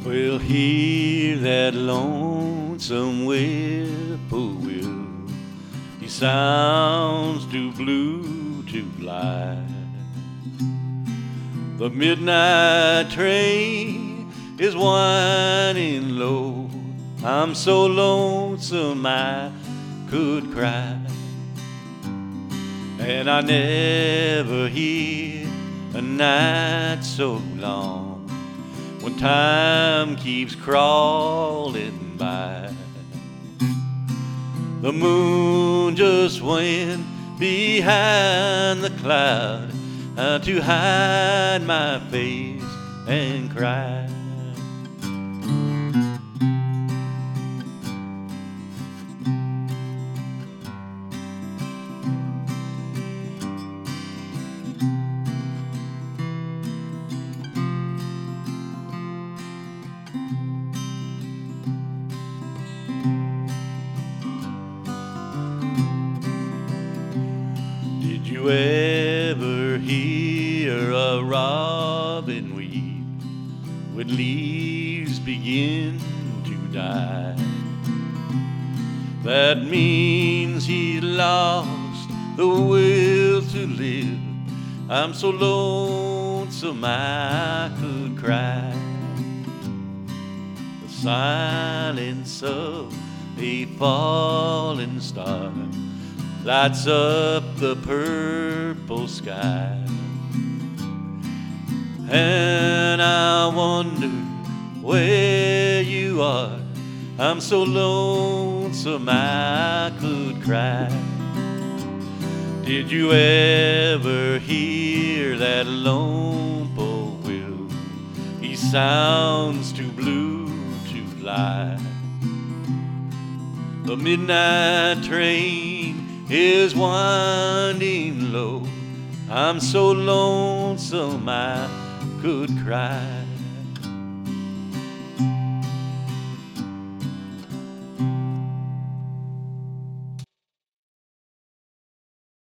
Well, hear that lonesome whippoorwill. He sounds too blue to fly. The midnight train is winding low. I'm so lonesome I could cry. And I never hear a night so long when time keeps crawling by. The moon just went behind the cloud to hide my face and cry. Did you ever hear a robin weep when leaves begin to die? That means he lost the will to live. I'm so lonesome I could cry. The silence of a falling star lights up the purple sky, and I wonder where you are. I'm so lonesome I could cry. Did you ever hear that lone whippoorwill? He sounds too blue to fly. The midnight train is winding low. I'm so lonesome I could cry.